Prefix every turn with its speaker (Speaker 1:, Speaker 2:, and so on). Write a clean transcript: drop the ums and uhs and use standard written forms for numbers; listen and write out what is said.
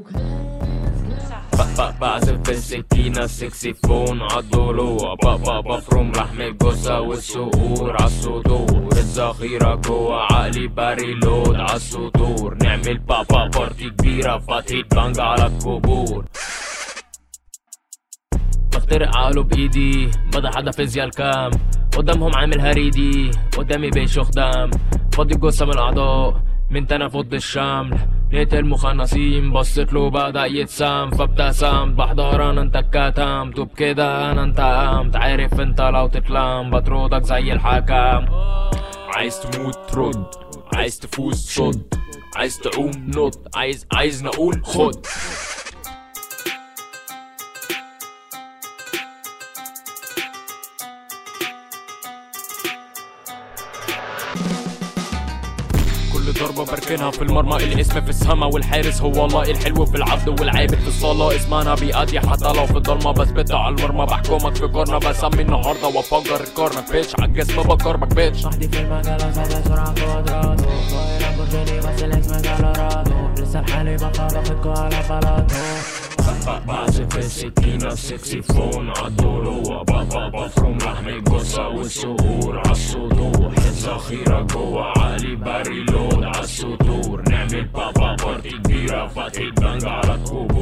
Speaker 1: بعزف بالسكينة سكسيفون عالضلوع بفرم لحم الجثة والصقور عالصدور الذخيرة جوا عقلي باريلود عالسطور نعمل بارتي كبيرة فتحة بنج على القبور بخترق عقله بايدي بدأ حدا فيزيا الكام قدامهم عامل هريدي قدامي بيشخ دم فاضي جثة من الاعضاء من تنفض الشمل نقتل مخنصين بصيت له بدأ يتسام فابتسمت بحضر انا انت اتكتمت وبكده انا انتقمت عارف انت لو تتلام بطردك زي الحكم عايز تموت ترد عايز تفوز صد عايز تعوم نط عايز نقول خد كل ضربة بركنها في المرمى الاسم في السما والحارس هو الله الحلو في العبد والعابد في الصلاة اسمنا بيأدي حتى لو في الضلمة بثبتها على المرمى بحكمك في كورنا بسمي النهاردة وافجر الكورنر بيتش عالجسم بكربك بيتش
Speaker 2: وحدي في المجال وسابق سرعة كوادراتو طاير لامبورجيني بس الاسم كالورادو لسه لحالي بطلع فيكو على بلاطو
Speaker 1: بعزف السكينة سكسيفون عالضلوع بفرم لحم الجثة والصقور عالسطوح الذخيرة جوا عقلي باريلود عالسطور نعمل بارتي كبيرة فتحة بنج على القبور